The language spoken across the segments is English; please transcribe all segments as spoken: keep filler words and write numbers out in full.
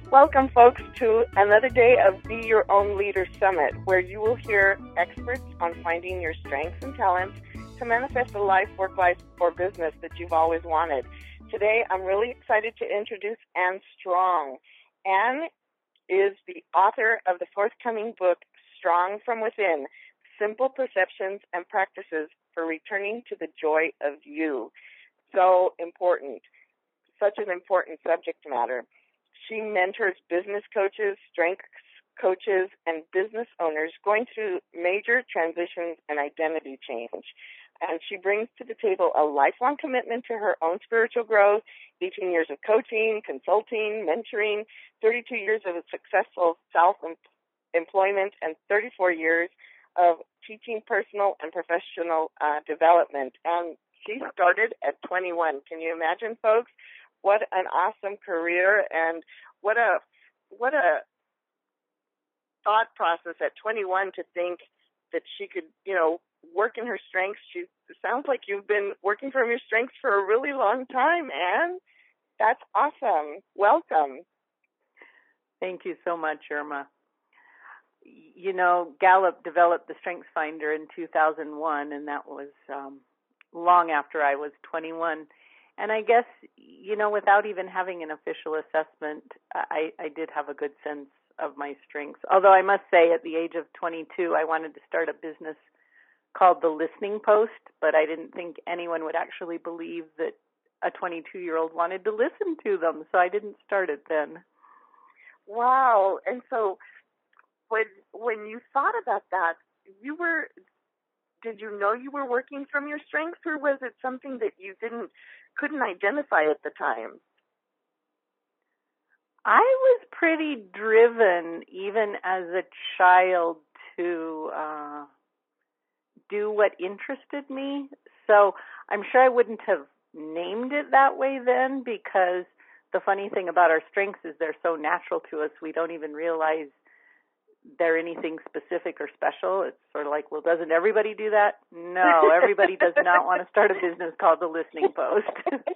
Welcome, folks, to another day of Be Your Own Leader Summit, where you will hear experts on finding your strengths and talents to manifest a life, work life, or business that you've always wanted. Today, I'm really excited to introduce Anne Strong. Anne is the author of the forthcoming book, Strong from Within, Simple Perceptions and Practices for Returning to the Joy of You. So important. Such an important subject matter. She mentors business coaches, strength coaches, and business owners going through major transitions and identity change. And she brings to the table a lifelong commitment to her own spiritual growth, eighteen years of coaching, consulting, mentoring, thirty-two years of successful self-employment, and thirty-four years of teaching personal and professional uh, development. And she started at twenty-one. Can you imagine, folks? What an awesome career, and what a what a thought process at twenty-one to think that she could, you know, work in her strengths. She it sounds like you've been working from your strengths for a really long time, Anne. That's awesome. Welcome. Thank you so much, Irma. You know, Gallup developed the Strengths Finder in two thousand one, and that was um, long after I was twenty-one. And I guess, you know, without even having an official assessment, I, I did have a good sense of my strengths. Although I must say at the age of twenty-two, I wanted to start a business called The Listening Post, but I didn't think anyone would actually believe that a twenty-two-year-old wanted to listen to them, so I didn't start it then. Wow. And so when when you thought about that, you were, did you know you were working from your strengths, or was it something that you didn't couldn't identify at the time? I was pretty driven, even as a child, to uh, do what interested me. So I'm sure I wouldn't have named it that way then, because the funny thing about our strengths is they're so natural to us, we don't even realize they're anything specific or special. It's sort of like, well, doesn't everybody do that? No, everybody does not want to start a business called The Listening Post.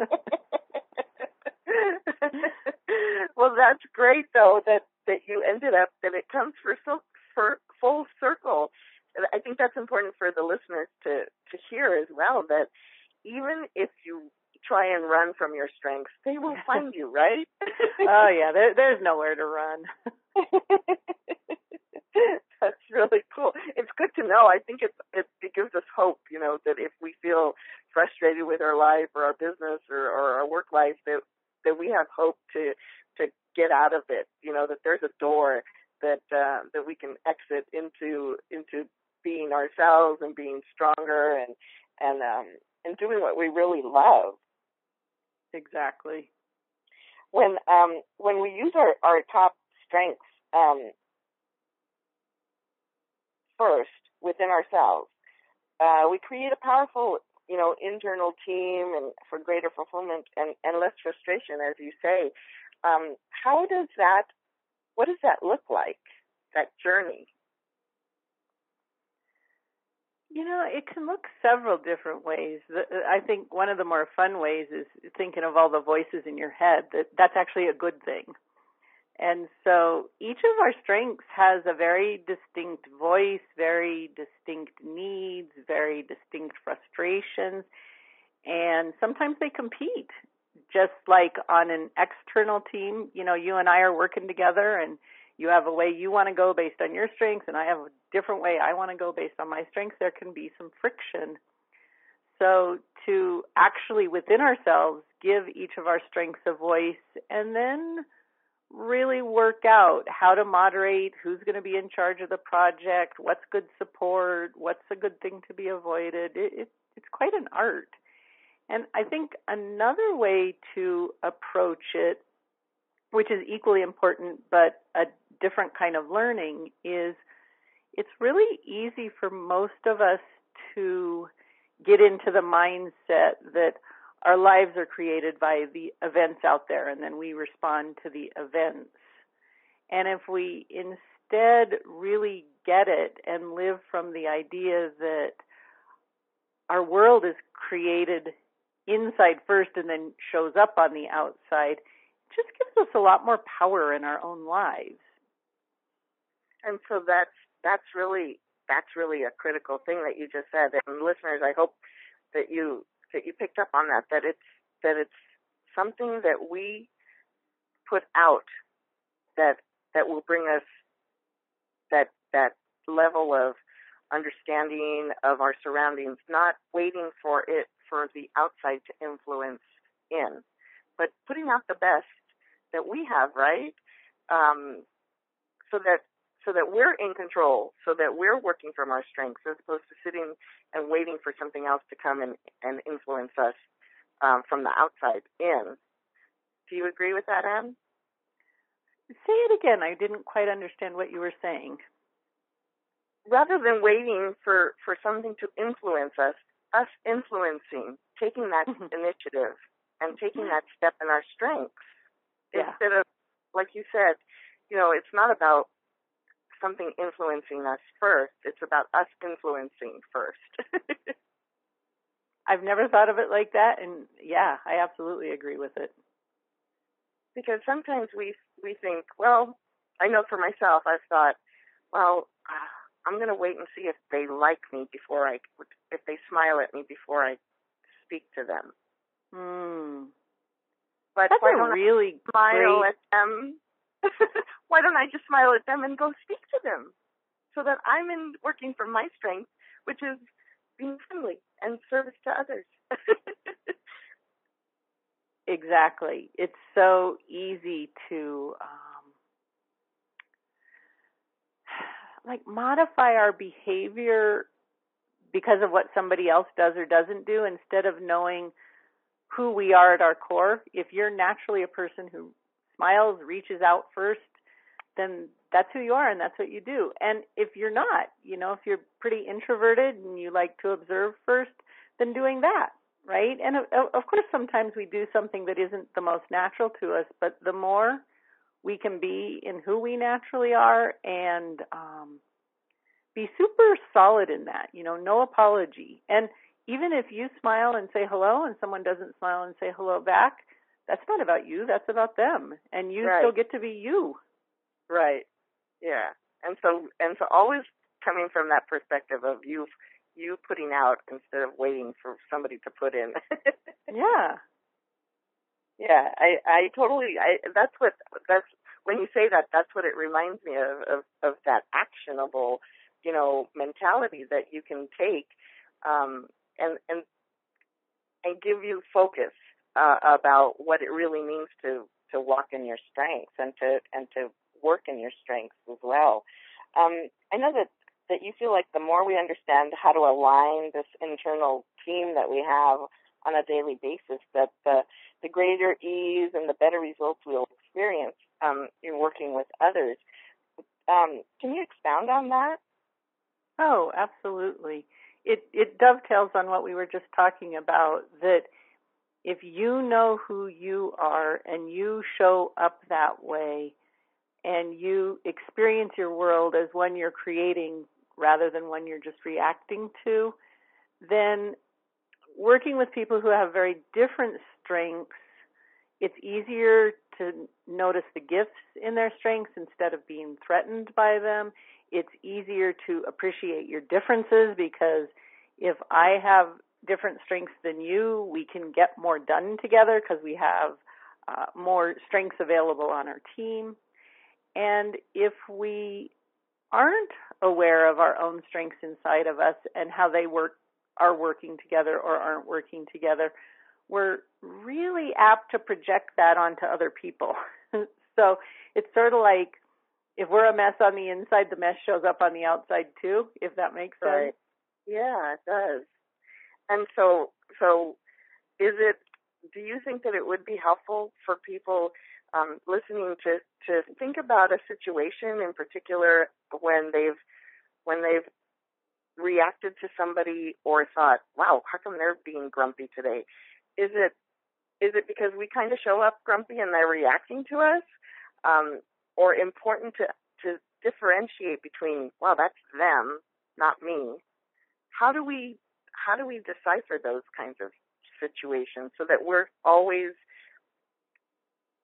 Well, that's great, though, that, that you ended up, that it comes for, so, for full circle. I think that's important for the listeners to, to hear as well, that even if you try and run from your strengths, they will find you, right? Oh, yeah, there, there's nowhere to run. That's really cool. It's good to know. I think it, it it gives us hope, you know, that if we feel frustrated with our life or our business or, or our work life, that that we have hope to to get out of it. You know, that there's a door that uh, that we can exit into into being ourselves and being stronger and and um, and doing what we really love. Exactly. When um when we use our, our top strengths um first within ourselves, uh, we create a powerful, you know, internal team and for greater fulfillment and, and less frustration, as you say. Um, how does that, what does that look like, that journey? You know, it can look several different ways. I think one of the more fun ways is thinking of all the voices in your head. That that's actually a good thing. And so each of our strengths has a very distinct voice, very distinct needs, very distinct frustrations, and sometimes they compete. Just like on an external team, you know, you and I are working together and you have a way you want to go based on your strengths and I have a different way I want to go based on my strengths. There can be some friction. So to actually within ourselves give each of our strengths a voice and then really work out how to moderate, who's going to be in charge of the project, what's good support, what's a good thing to be avoided. It, it, it's quite an art. And I think another way to approach it, which is equally important but a different kind of learning, is it's really easy for most of us to get into the mindset that our lives are created by the events out there, and then we respond to the events. And if we instead really get it and live from the idea that our world is created inside first and then shows up on the outside, just gives us a lot more power in our own lives. And so that's that's really that's really a critical thing that you just said. And listeners, I hope that you that you picked up on that, that it's that it's something that we put out that that will bring us that that level of understanding of our surroundings, not waiting for it for the outside to influence in, but putting out the best that we have, right? Um, so that so that we're in control, so that we're working from our strengths, as opposed to sitting and waiting for something else to come and, and influence us um, from the outside in. Do you agree with that, Anne? Say it again. I didn't quite understand what you were saying. Rather than waiting for, for something to influence us, us influencing, taking that mm-hmm. initiative and taking that step in our strengths. Yeah. Instead of, like you said, you know, it's not about something influencing us first. It's about us influencing first. I've never thought of it like that, and yeah, I absolutely agree with it. Because sometimes we we think, well, I know for myself, I've thought, well, uh, I'm going to wait and see if they like me before I, if they smile at me before I speak to them. Hmm. But That's why a don't really I smile great... at them? Why don't I just smile at them and go speak to them, so that I'm in working from my strength, which is being friendly and service to others. Exactly. It's so easy to um, like modify our behavior because of what somebody else does or doesn't do, instead of knowing who we are at our core. If you're naturally a person who smiles, reaches out first, then that's who you are and that's what you do. And if you're not, you know, if you're pretty introverted and you like to observe first, then doing that, right? And of, of course, sometimes we do something that isn't the most natural to us, but the more we can be in who we naturally are and um, be super solid in that, you know, no apology. And even if you smile and say hello and someone doesn't smile and say hello back, that's not about you, that's about them. And you right. still get to be you. Right. Yeah. And so and so always coming from that perspective of you you putting out instead of waiting for somebody to put in. Yeah. Yeah, I, I totally I that's what that's when you say that, that's what it reminds me of, of, of that actionable, you know, mentality that you can take um and and and give you focus uh, about what it really means to, to walk in your strengths and to and to work in your strengths as well. Um, I know that, that you feel like the more we understand how to align this internal team that we have on a daily basis, that the, the greater ease and the better results we'll experience um, in working with others. Um, can you expound on that? Oh, absolutely. It it dovetails on what we were just talking about, that if you know who you are and you show up that way and you experience your world as one you're creating rather than one you're just reacting to, then working with people who have very different strengths, it's easier to notice the gifts in their strengths instead of being threatened by them. It's easier to appreciate your differences, because if I have different strengths than you, we can get more done together because we have uh, more strengths available on our team. And if we aren't aware of our own strengths inside of us and how they work, are working together or aren't working together, we're really apt to project that onto other people. So it's sort of like if we're a mess on the inside, the mess shows up on the outside too, if that makes sense. Right. Yeah, it does. And so, so is it, do you think that it would be helpful for people um, listening to, to think about a situation in particular when they've, when they've reacted to somebody or thought, wow, how come they're being grumpy today? Is it, is it because we kind of show up grumpy and they're reacting to us? Um, or important to, to differentiate between, well, that's them, not me. How do we, how do we decipher those kinds of situations so that we're always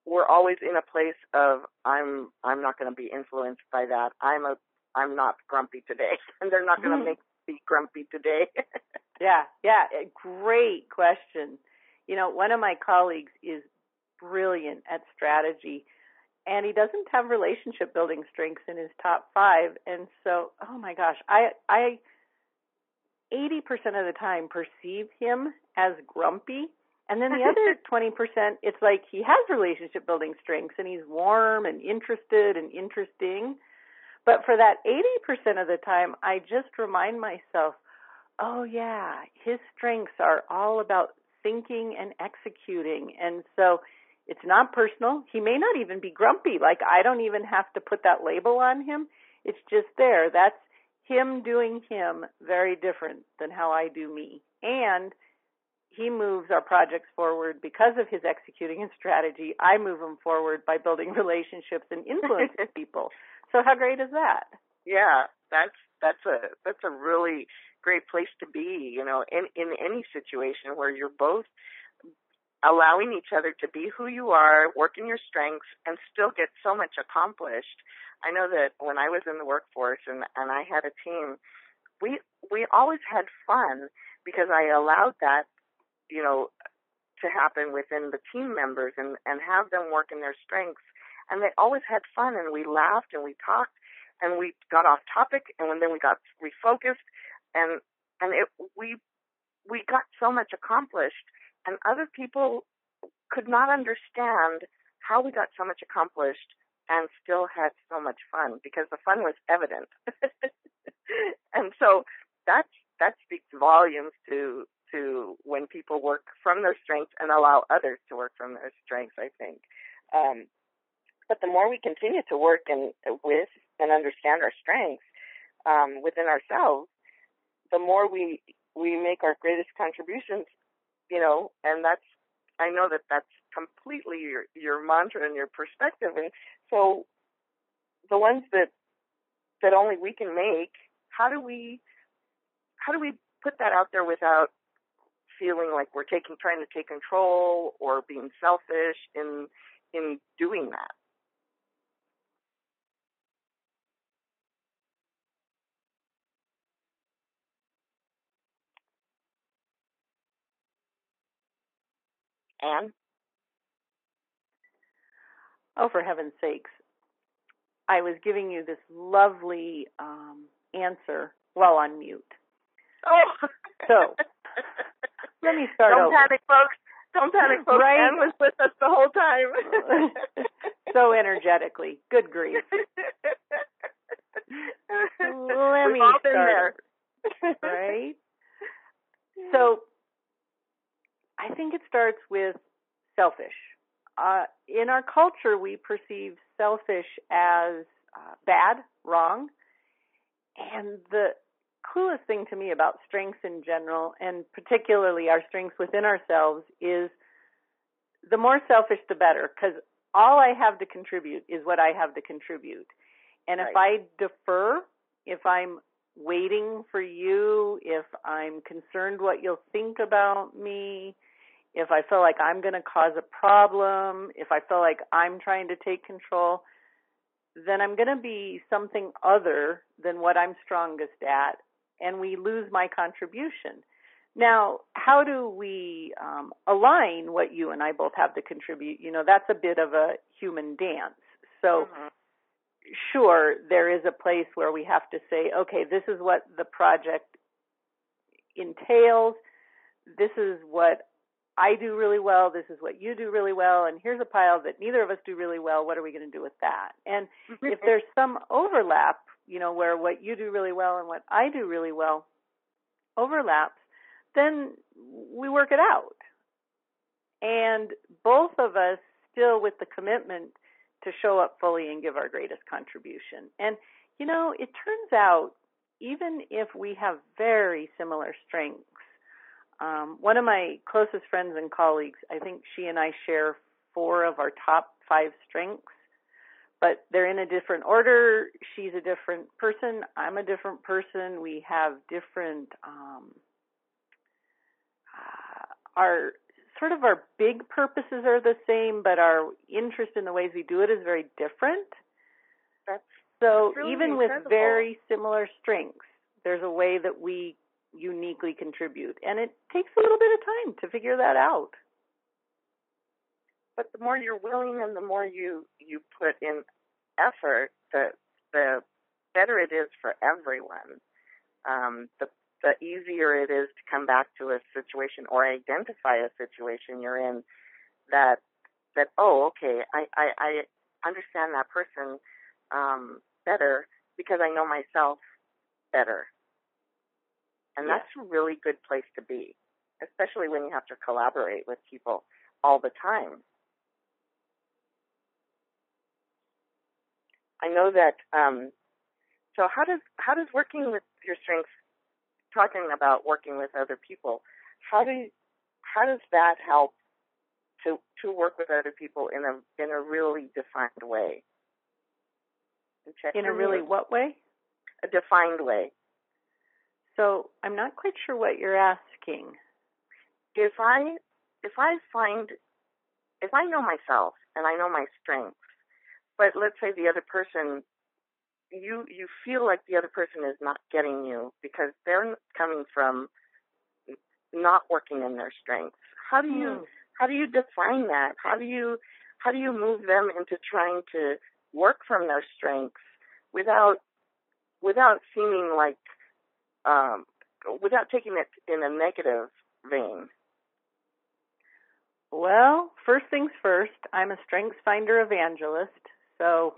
we're always in a place of I'm I'm not going to be influenced by that. I'm a I'm not grumpy today, and they're not going to Mm-hmm. make me grumpy today. Yeah, yeah, great question. You know, one of my colleagues is brilliant at strategy, and he doesn't have relationship building strengths in his top five. And so, oh my gosh, I I eighty percent of the time perceive him as grumpy. And then the other twenty percent, it's like he has relationship building strengths and he's warm and interested and interesting. But for that eighty percent of the time, I just remind myself, oh yeah, his strengths are all about thinking and executing. And so it's not personal. He may not even be grumpy. Like, I don't even have to put that label on him. It's just there. That's him doing him, very different than how I do me. And he moves our projects forward because of his executing and strategy. I move them forward by building relationships and influencing people. So how great is that? Yeah, that's that's a that's a really great place to be, you know, in, in any situation where you're both allowing each other to be who you are, work in your strengths, and still get so much accomplished. I know that when I was in the workforce and, and I had a team, we we always had fun because I allowed that, you know, to happen within the team members and, and have them work in their strengths. And they always had fun, and we laughed and we talked and we got off topic, and then we got refocused, and and it, we we got so much accomplished, and other people could not understand how we got so much accomplished and still had so much fun, because the fun was evident. And so that's, that speaks volumes to to when people work from their strengths and allow others to work from their strengths, I think. Um, but the more we continue to work in, with and understand our strengths um, within ourselves, the more we we make our greatest contributions, you know, and that's, I know that that's completely your, your mantra and your perspective. And so the ones that, that only we can make, how do we, how do we put that out there without feeling like we're taking, trying to take control or being selfish in, in doing that? Anne? Oh, for heaven's sakes. I was giving you this lovely um, answer while on mute. Oh. So, let me start Don't over. Don't panic, folks. Don't panic, folks. Right? Anne was with us the whole time. So energetically. Good grief. Let We've me all been start. there. Right? So, I think it starts with selfish. Uh, in our culture, we perceive selfish as uh, bad, wrong. And the coolest thing to me about strengths in general, and particularly our strengths within ourselves, is the more selfish, the better, because all I have to contribute is what I have to contribute. And if Right. I defer, if I'm waiting for you, if I'm concerned what you'll think about me, if I feel like I'm going to cause a problem, if I feel like I'm trying to take control, then I'm going to be something other than what I'm strongest at, and we lose my contribution. Now, how do we um, align what you and I both have to contribute? You know, that's a bit of a human dance. So, Mm-hmm. Sure, there is a place where we have to say, okay, this is what the project entails. This is what I do really well. This is what you do really well. And here's a pile that neither of us do really well. What are we going to do with that? And if there's some overlap, you know, where what you do really well and what I do really well overlaps, then we work it out. And both of us still with the commitment to show up fully and give our greatest contribution. And, you know, it turns out, even if we have very similar strengths, um, one of my closest friends and colleagues, I think she and I share four of our top five strengths, but they're in a different order. She's a different person. I'm a different person. We have different, um, uh, our sort of our big purposes are the same, but our interest in the ways we do it is very different. That's so really even incredible. With very similar strengths, there's a way that we uniquely contribute, and it takes a little bit of time to figure that out. But the more you're willing and the more you, you put in effort, the the better it is for everyone. Um, the the easier it is to come back to a situation or identify a situation you're in that that oh okay I I, I understand that person um, better because I know myself better, and yeah. that's a really good place to be, especially when you have to collaborate with people all the time. I know that. Um, so how does how does working with your strengths, talking about working with other people, how do you, how does that help to to work with other people in a in a really defined way? In a really what way? A defined way. So I'm not quite sure what you're asking. If I if I find if I know myself and I know my strengths, but let's say the other person, you you feel like the other person is not getting you because they're coming from not working in their strengths. How do you hmm. how do you define that? How do you how do you move them into trying to work from their strengths without without seeming like um, without taking it in a negative vein? Well, first things first, I'm a strengths finder evangelist. So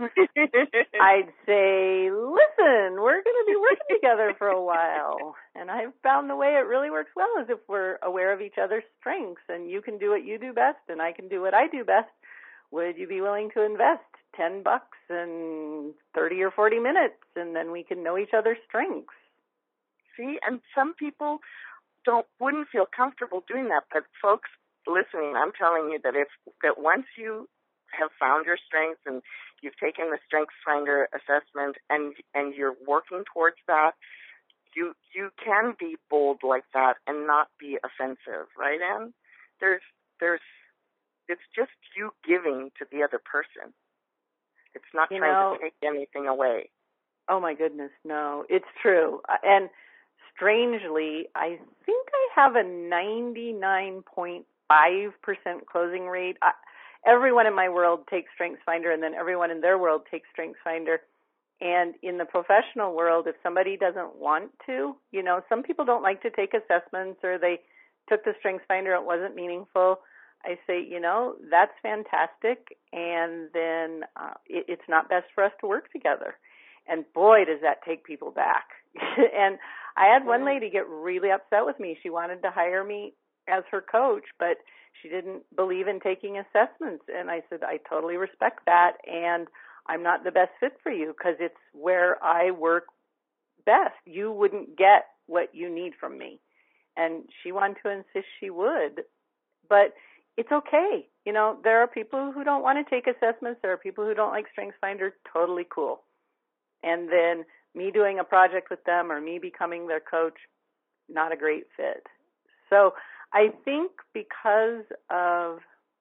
I'd say, listen, we're going to be working together for a while. And I've found the way it really works well is if we're aware of each other's strengths, and you can do what you do best and I can do what I do best. Would you be willing to invest ten bucks and thirty or forty minutes, and then we can know each other's strengths? See, and some people don't wouldn't feel comfortable doing that, but folks listening, I'm telling you that if that once you have found your strengths and you've taken the Strengths Finder assessment and and you're working towards that, you you can be bold like that and not be offensive, right, Anne? There's there's it's just you giving to the other person. It's not you trying know, to take anything away. Oh my goodness, no, it's true. And strangely, I think I have a ninety-nine point five percent closing rate. I, everyone in my world takes StrengthsFinder, and then everyone in their world takes StrengthsFinder. And in the professional world, if somebody doesn't want to, you know, some people don't like to take assessments, or they took the StrengthsFinder, it wasn't meaningful. I say, you know, that's fantastic, and then uh, it, it's not best for us to work together. And boy, does that take people back. And I had one lady get really upset with me. She wanted to hire me as her coach, but she didn't believe in taking assessments. And I said, I totally respect that, and I'm not the best fit for you because it's where I work best. You wouldn't get what you need from me. And she wanted to insist she would. But it's okay. You know, there are people who don't want to take assessments. There are people who don't like StrengthsFinder. Totally cool. And then me doing a project with them or me becoming their coach, not a great fit. So I think because of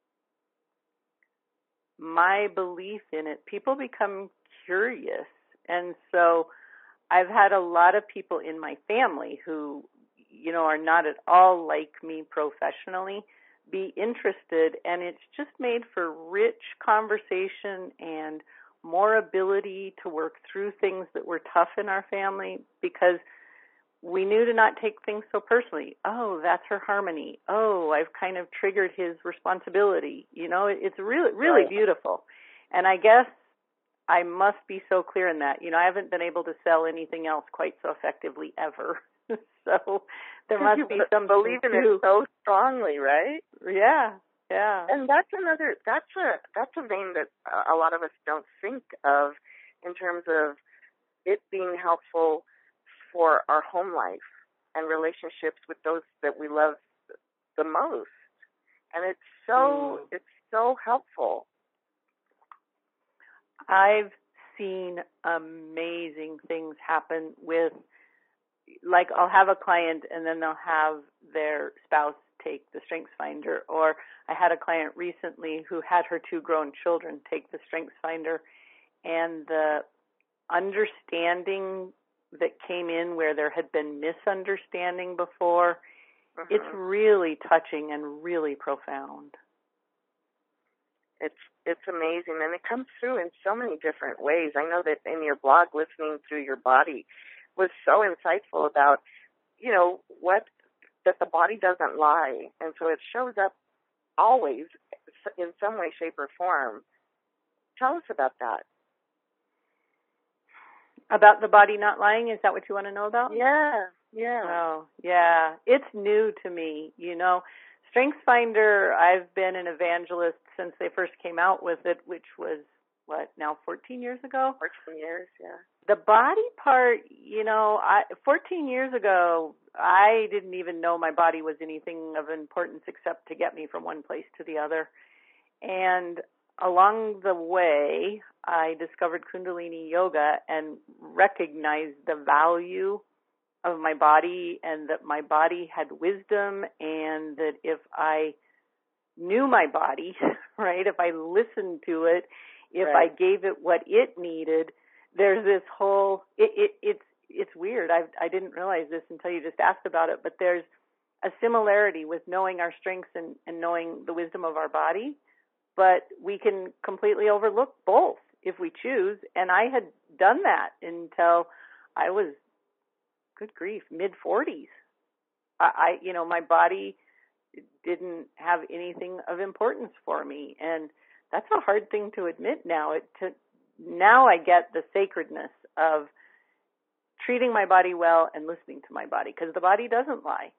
my belief in it, people become curious. And so I've had a lot of people in my family who, you know, are not at all like me professionally be interested, and it's just made for rich conversation and more ability to work through things that were tough in our family because we knew to not take things so personally. Oh, that's her harmony. Oh, I've kind of triggered his responsibility. You know, it's really, really beautiful. And I guess I must be so clear in that. You know, I haven't been able to sell anything else quite so effectively ever. So there must be some believe in it so strongly, right? Yeah, yeah. And that's another. That's a that's a vein that a lot of us don't think of in terms of it being helpful for our home life and relationships with those that we love the most. And it's so mm. it's so helpful. I've seen amazing things happen with, like, I'll have a client and then they'll have their spouse take the StrengthsFinder. Or I had a client recently who had her two grown children take the StrengthsFinder, and the understanding that came in where there had been misunderstanding before, uh-huh. It's really touching and really profound. It's it's amazing, and it comes through in so many different ways. I know that in your blog, Listening Through Your Body, was so insightful about, you know, what, that the body doesn't lie, and so it shows up always in some way, shape, or form. Tell us about that. About the body not lying? Is that what you want to know about? Yeah, yeah. Oh, yeah. It's new to me, you know. StrengthsFinder, I've been an evangelist since they first came out with it, which was, what, now fourteen years ago? fourteen years, yeah. The body part, you know, I, fourteen years ago, I didn't even know my body was anything of importance except to get me from one place to the other. And along the way, I discovered Kundalini Yoga and recognized the value of my body, and that my body had wisdom, and that if I knew my body, right, if I listened to it, if right. I gave it what it needed, there's this whole, it, it, it's it's weird. I I didn't realize this until you just asked about it, but there's a similarity with knowing our strengths and, and knowing the wisdom of our body, but we can completely overlook both if we choose, and I had done that until I was, good grief, mid forties. I, I, you know, my body didn't have anything of importance for me, and that's a hard thing to admit now. It, to, now I get the sacredness of treating my body well and listening to my body, because the body doesn't lie.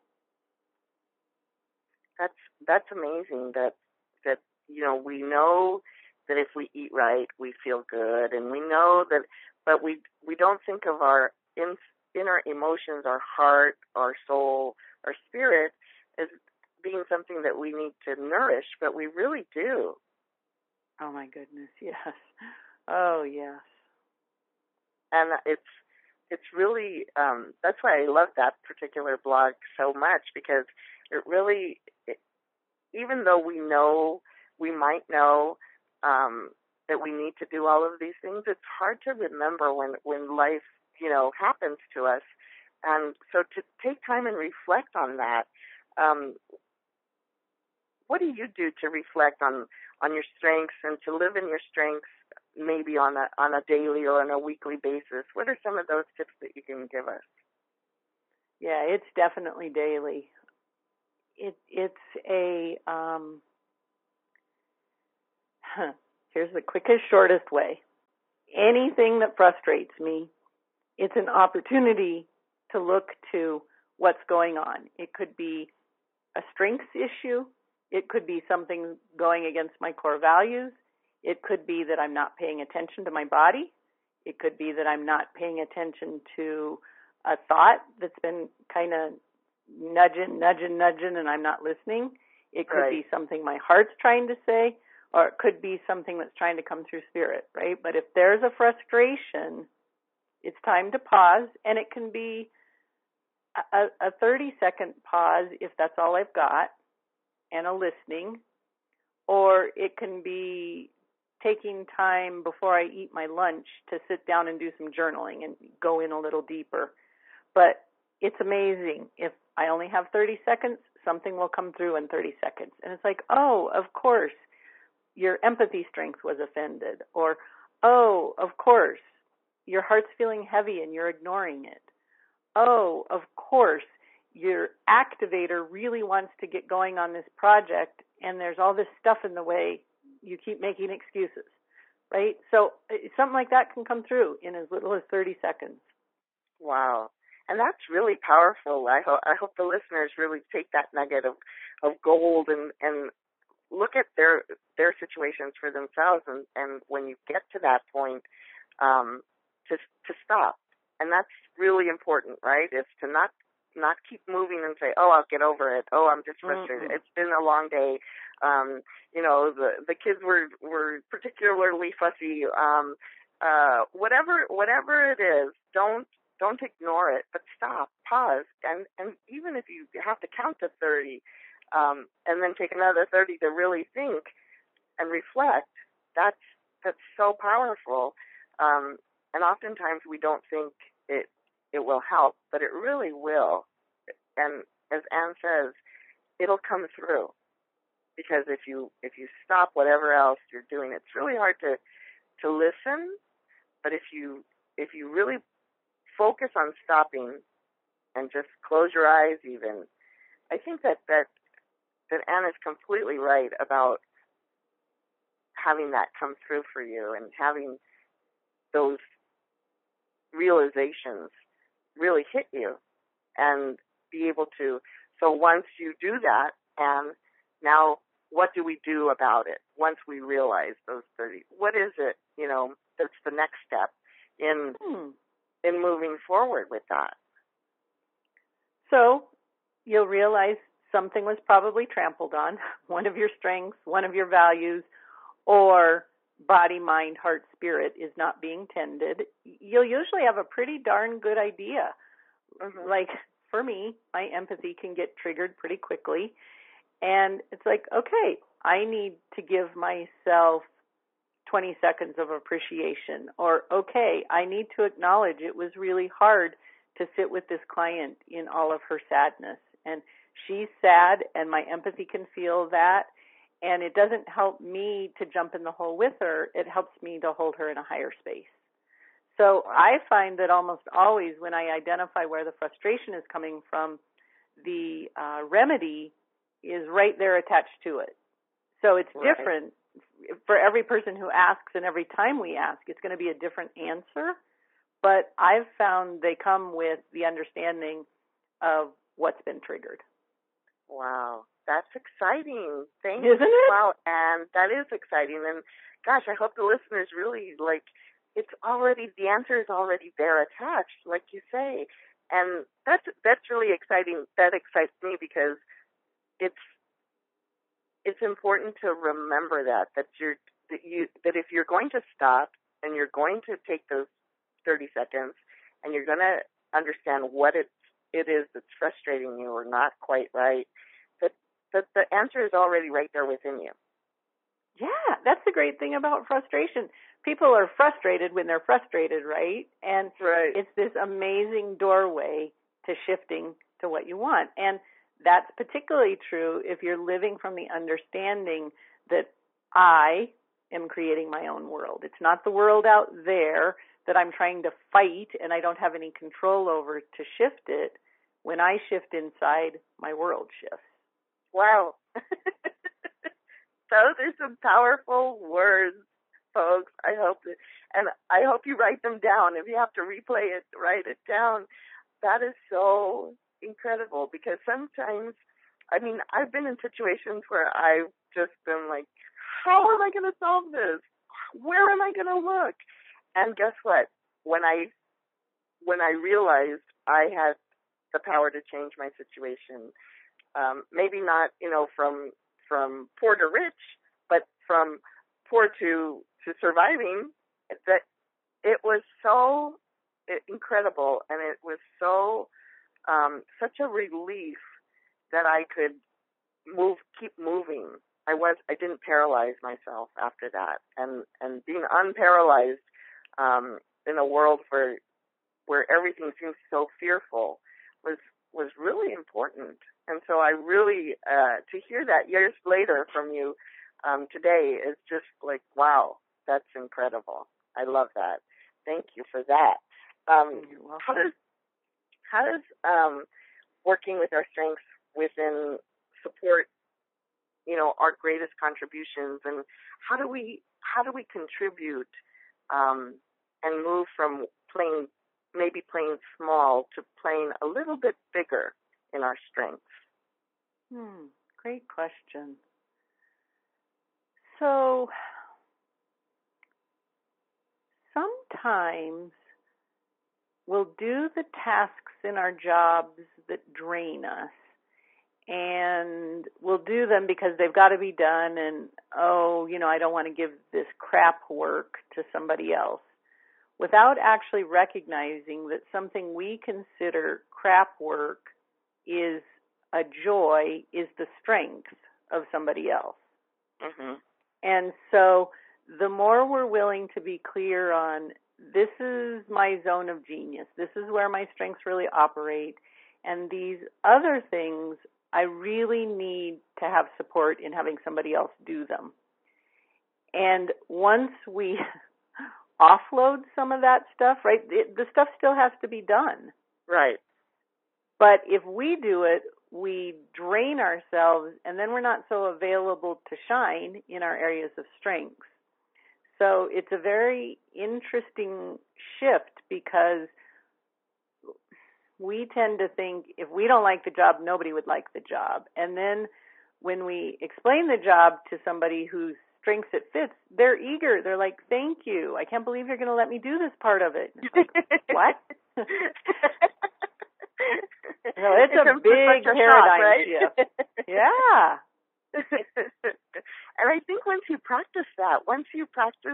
That's that's amazing. That that you know we know that if we eat right, we feel good, and we know that, but we we don't think of our in, inner emotions, our heart, our soul, our spirit as being something that we need to nourish, but we really do. Oh my goodness, yes. Oh yes. And it's it's really um, that's why I love that particular blog so much, because it really, it, even though we know, we might know um, that we need to do all of these things, it's hard to remember when when life, you know, happens to us. And so to take time and reflect on that, um, what do you do to reflect on, on your strengths and to live in your strengths maybe on a on a daily or on a weekly basis? What are some of those tips that you can give us? Yeah, it's definitely daily. It it's a um, huh, here's the quickest, shortest way. Anything that frustrates me, it's an opportunity to look to what's going on. It could be a strengths issue. It could be something going against my core values. It could be that I'm not paying attention to my body. It could be that I'm not paying attention to a thought that's been kind of nudging, nudging, nudging, and I'm not listening. It could right. be something my heart's trying to say, or it could be something that's trying to come through spirit, right? But if there's a frustration, it's time to pause, and it can be a, a thirty-second pause if that's all I've got, and a listening, or it can be taking time before I eat my lunch to sit down and do some journaling and go in a little deeper. But it's amazing. If I only have thirty seconds, something will come through in thirty seconds. And it's like, oh, of course, your empathy strength was offended. Or, oh, of course, your heart's feeling heavy and you're ignoring it. Oh, of course, your activator really wants to get going on this project and there's all this stuff in the way. You keep making excuses, right? So something like that can come through in as little as thirty seconds. Wow. And that's really powerful. I hope I hope the listeners really take that nugget of, of gold and, and look at their their situations for themselves. And, and when you get to that point, um, to to stop. And that's really important, right? Is to not not keep moving and say, oh, I'll get over it. Oh, I'm just frustrated. Mm-hmm. It's been a long day. Um, you know, the the kids were, were particularly fussy. Um, uh, whatever whatever it is, don't don't ignore it, but stop, pause, and, and even if you have to count to thirty, um, and then take another thirty to really think and reflect. That's that's so powerful. Um, and oftentimes we don't think it it will help, but it really will. And as Anne says, it'll come through. Because if you if you stop whatever else you're doing, it's really hard to to listen. But if you if you really focus on stopping and just close your eyes, even, I think that that that Anne is completely right about having that come through for you and having those realizations really hit you and be able to. So once you do that, and now what do we do about it once we realize those thirty? What is it, you know, that's the next step in hmm. in moving forward with that? So you'll realize something was probably trampled on, one of your strengths, one of your values, or body, mind, heart, spirit is not being tended. You'll usually have a pretty darn good idea. Mm-hmm. Like, for me, my empathy can get triggered pretty quickly. And it's like, okay, I need to give myself twenty seconds of appreciation. Or, okay, I need to acknowledge it was really hard to sit with this client in all of her sadness. And she's sad, and my empathy can feel that. And it doesn't help me to jump in the hole with her. It helps me to hold her in a higher space. So I find that almost always when I identify where the frustration is coming from, the uh, remedy is right there attached to it. So it's right. different for every person who asks, and every time we ask, it's going to be a different answer. But I've found they come with the understanding of what's been triggered. Wow. That's exciting. Thank Isn't you. it? Wow, and that is exciting. And gosh, I hope the listeners really, like, it's already, the answer is already there attached, like you say. And that's that's really exciting. That excites me because it's it's important to remember that, that you're that you that if you're going to stop and you're going to take those thirty seconds and you're going to understand what it it is that's frustrating you or not quite right, that that the answer is already right there within you. Yeah, that's the great thing about frustration. People are frustrated when they're frustrated, right? And right. It's this amazing doorway to shifting to what you want. And that's particularly true if you're living from the understanding that I am creating my own world. It's not the world out there that I'm trying to fight and I don't have any control over to shift it. When I shift inside, my world shifts. Wow. Those are some powerful words, folks. I hope that, and I hope you write them down. If you have to replay it, write it down. That is so incredible because sometimes, I mean, I've been in situations where I've just been like, how am I going to solve this? Where am I going to look? And guess what? When I, when I realized I had the power to change my situation, um, maybe not, you know, from, from poor to rich, but from poor to, to surviving, that it was so incredible and it was so, um, such a relief that I could move, keep moving. I was, I didn't paralyze myself after that. And, and being unparalyzed, um, in a world where, where everything seems so fearful was, was really important. And so I really, uh, to hear that years later from you, um, today is just like, wow, that's incredible. I love that. Thank you for that. Um, how does, how does, um, working with our strengths within support, you know, our greatest contributions, and how do we, how do we contribute, um, and move from playing, maybe playing small to playing a little bit bigger in our strengths? Hmm, great question. So sometimes we'll do the tasks in our jobs that drain us, and we'll do them because they've got to be done, and, oh, you know, I don't want to give this crap work to somebody else, without actually recognizing that something we consider crap work is a joy is the strength of somebody else. Mm-hmm. And so the more we're willing to be clear on, this is my zone of genius, this is where my strengths really operate, and these other things, I really need to have support in having somebody else do them. And once we offload some of that stuff, right, it, the stuff still has to be done. Right. But if we do it, we drain ourselves, and then we're not so available to shine in our areas of strength. So it's a very interesting shift, because we tend to think if we don't like the job, nobody would like the job. And then when we explain the job to somebody whose strengths it fits, they're eager. They're like, thank you. I can't believe you're going to let me do this part of it. It's like, what? No, it's it a big a paradigm shock, right? shift. Yeah. And I think once you practice that, once you practice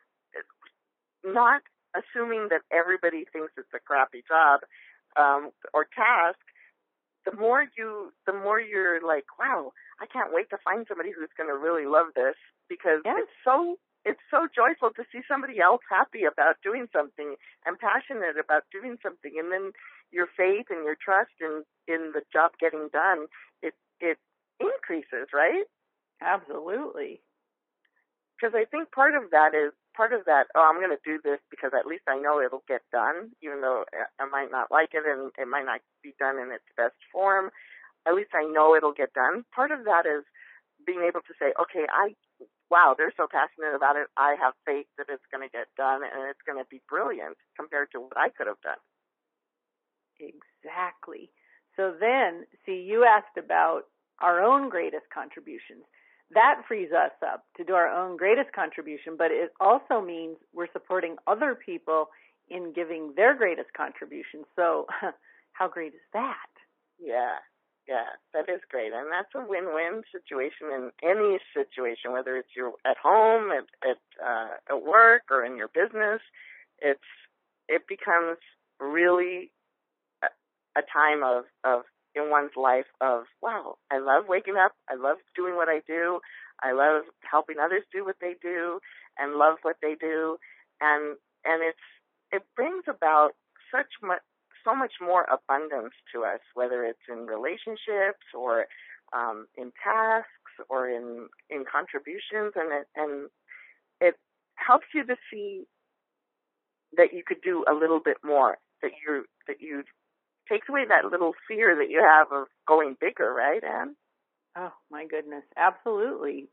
not assuming that everybody thinks it's a crappy job um, or task, the more you, the more you're like, wow, I can't wait to find somebody who's going to really love this, because yeah. it's so it's so joyful to see somebody else happy about doing something and passionate about doing something, and then your faith and your trust in, in the job getting done, it it increases, right? Absolutely. Because I think part of that is, part of that, oh, I'm going to do this because at least I know it'll get done, even though I might not like it and it might not be done in its best form. At least I know it'll get done. Part of that is being able to say, okay, I, wow, they're so passionate about it. I have faith that it's going to get done and it's going to be brilliant compared to what I could have done. Exactly. So then, see, you asked about our own greatest contributions. That frees us up to do our own greatest contribution, but it also means we're supporting other people in giving their greatest contribution. So how great is that? Yeah, yeah, that is great. And that's a win-win situation in any situation, whether it's you're at home, at at, uh, at work, or in your business. It's it becomes really a, a time of, of in one's life of, wow, I love waking up. I love doing what I do. I love helping others do what they do and love what they do. And, and it's, it brings about such much, so much more abundance to us, whether it's in relationships or, um, in tasks or in, in contributions. And it, and it helps you to see that you could do a little bit more, that you, that you, takes away that little fear that you have of going bigger, right, Anne? Oh, my goodness. Absolutely.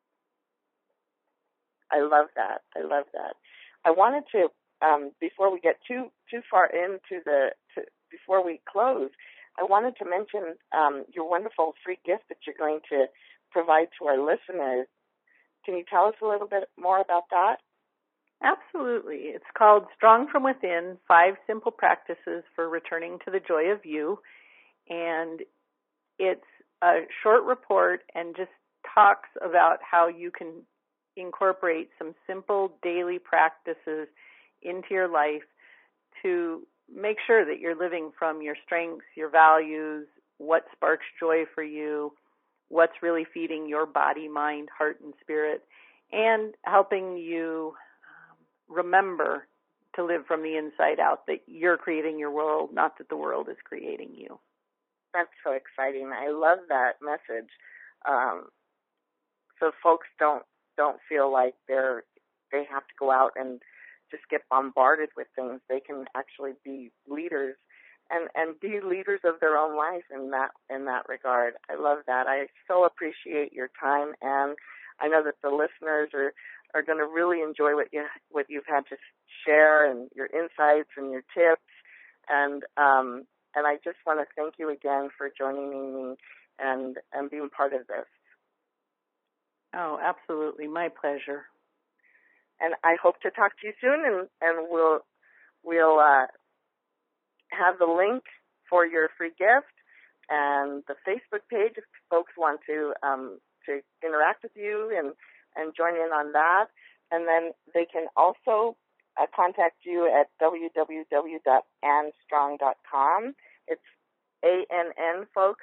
I love that. I love that. I wanted to, um, before we get too too far into the, to, before we close, I wanted to mention um, your wonderful free gift that you're going to provide to our listeners. Can you tell us a little bit more about that? Absolutely. It's called Strong from Within, Five Simple Practices for Returning to the Joy of You. And it's a short report and just talks about how you can incorporate some simple daily practices into your life to make sure that you're living from your strengths, your values, what sparks joy for you, what's really feeding your body, mind, heart, and spirit, and helping you remember to live from the inside out, that you're creating your world, not that the world is creating you. That's so exciting. I love that message. Um, so folks don't don't feel like they're they have to go out and just get bombarded with things. They can actually be leaders and, and be leaders of their own life in that in that regard. I love that. I so appreciate your time, and I know that the listeners are are going to really enjoy what you what you've had to share and your insights and your tips. And um, and I just want to thank you again for joining me and and being part of this. Oh, absolutely, my pleasure. And I hope to talk to you soon, and, and we'll we'll uh, have the link for your free gift and the Facebook page if folks want to um, to interact with you and. and join in on that. And then they can also uh, contact you at w w w dot ann strong dot com. It's A N N, folks, no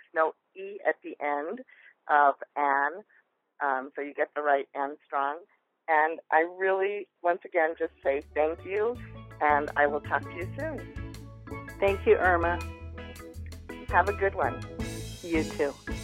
E at the end of Anne, um, so you get the right Anne Strong. And I really, once again, just say thank you, and I will talk to you soon. Thank you, Irma. Have a good one. You too.